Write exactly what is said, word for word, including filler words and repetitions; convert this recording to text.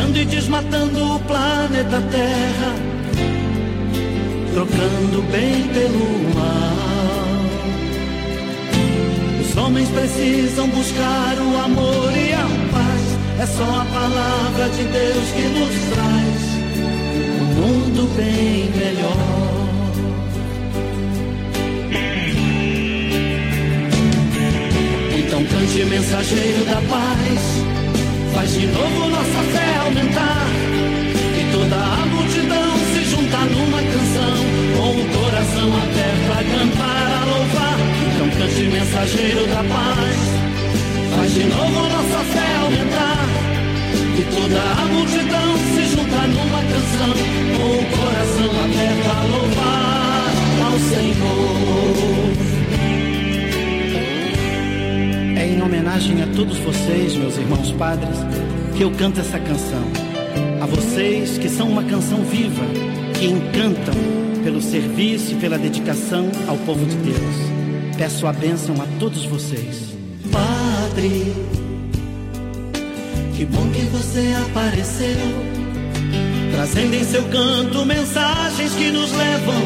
matando e desmatando o planeta Terra, trocando o bem pelo mal. Os homens precisam buscar o amor e a paz. É só a palavra de Deus que nos traz um mundo bem melhor. Então cante, mensageiro da paz, faz de novo nossa fé aumentar, e toda a multidão se juntar numa canção, com o coração aberto a cantar, a louvar. Então cante, mensageiro da paz, faz de novo nossa fé aumentar, e toda a multidão se juntar numa canção, com o coração aberto a louvar ao Senhor. É em homenagem a todos vocês, meus irmãos padres, que eu canto essa canção. A vocês que são uma canção viva, que encantam pelo serviço e pela dedicação ao povo de Deus. Peço a bênção a todos vocês. Padre, que bom que você apareceu, trazendo em seu canto mensagens que nos levam